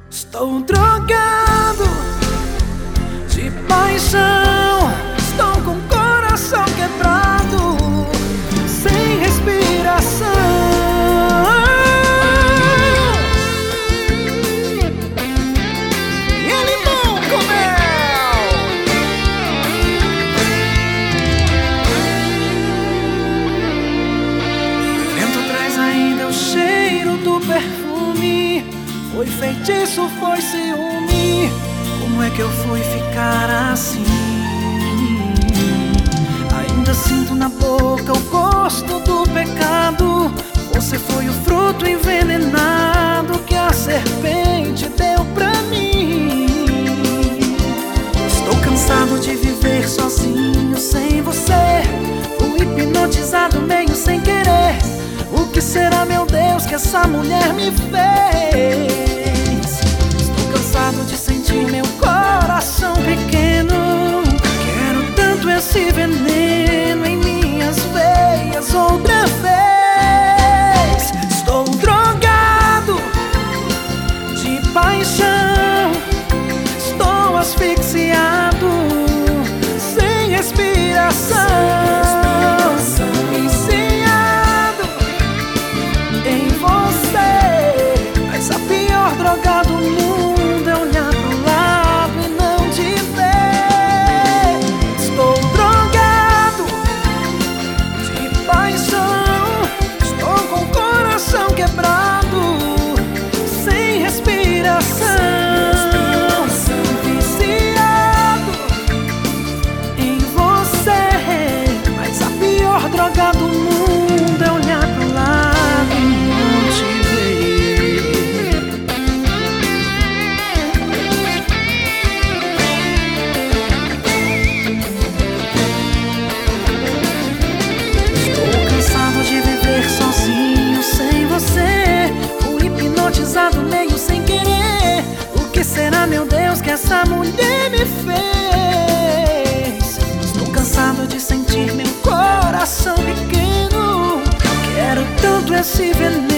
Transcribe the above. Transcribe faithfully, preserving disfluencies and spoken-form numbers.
Estou drogado de paixão, estou com o coração quebrado, sem respiração. E é limão com mel. O vento traz ainda o cheiro do perfume. Foi feitiço, foi ciúme. Como é que eu fui ficar assim? Ainda sinto na boca o gosto do pecado. Você foi o fruto envenenado que a serpente deu pra mim. Estou cansado de viver sozinho sem você. Fui hipnotizado meio sem querer. O que será, meu Deus, que essa mulher me fez? Estou cansado de sentir meu coração pequeno. Quero tanto esse veneno em minhas veias outra vez. Estou drogado de paixão, estou asfixiado, sem respiração. Droga do mundo é olhar pro lado e não te ver. Estou drogado de paixão, estou com o coração quebrado, sem respiração, viciado em você. Mas a pior droga do mundo é olhar pro lado e não te ver. Hipnotizado meio sem querer. O que será, meu Deus, que essa mulher me fez? Estou cansado de sentir meu coração pequeno. Quero tanto esse veneno